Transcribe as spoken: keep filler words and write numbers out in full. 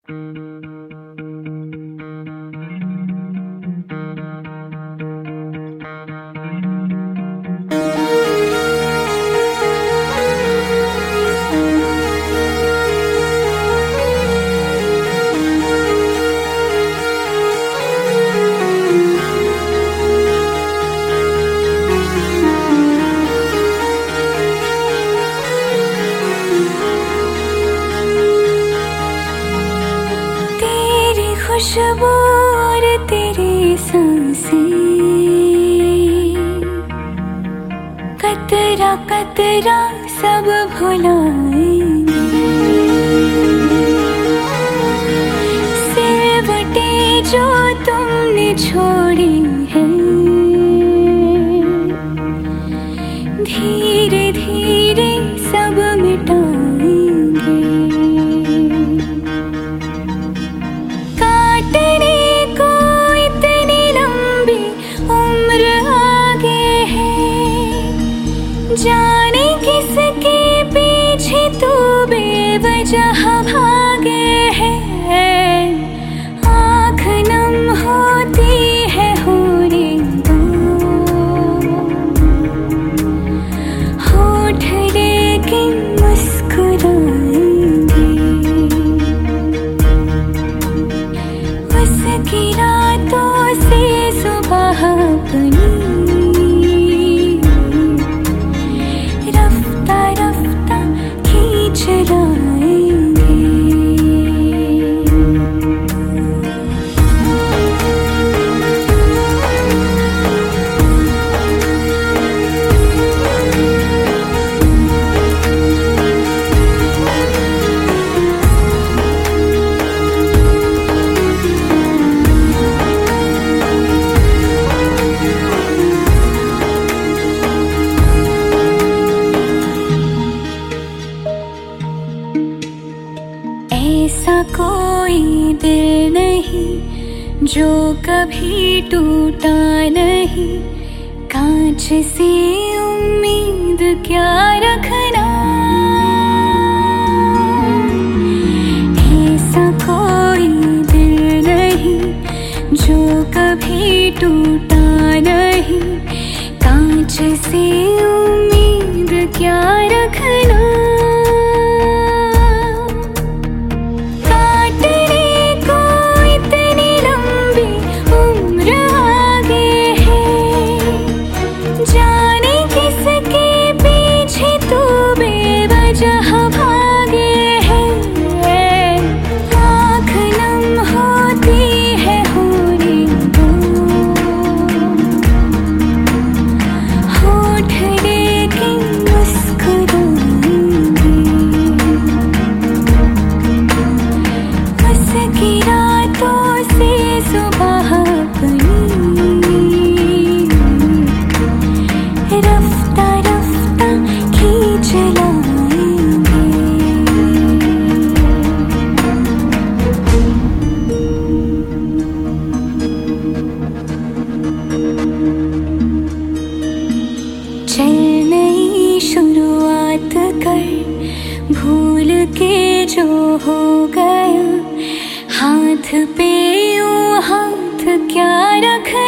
खुशबू और तेरी सांसें, कतरा कतरा सब भुलाएंगे। सिलवटे जो तुमने छोड़ी है, धीरे धीरे सब मिटाएंगे। जाने किसके पीछे तू बेवजह भागे है, आँख नम होती है होने दो, होठ लेकिन मुस्कुराएंगे। उसकी रातों से सुबह अपनी ऐसा कोई दिल नहीं जो कभी टूटा नहीं, कांच से उम्मीद क्या रखना। ऐसा कोई दिल नहीं जो कभी टूटा नहीं, कांच से उम्मीद क्या रखना। भूल के जो हो गया, हाथ पे यूं हाथ क्या रख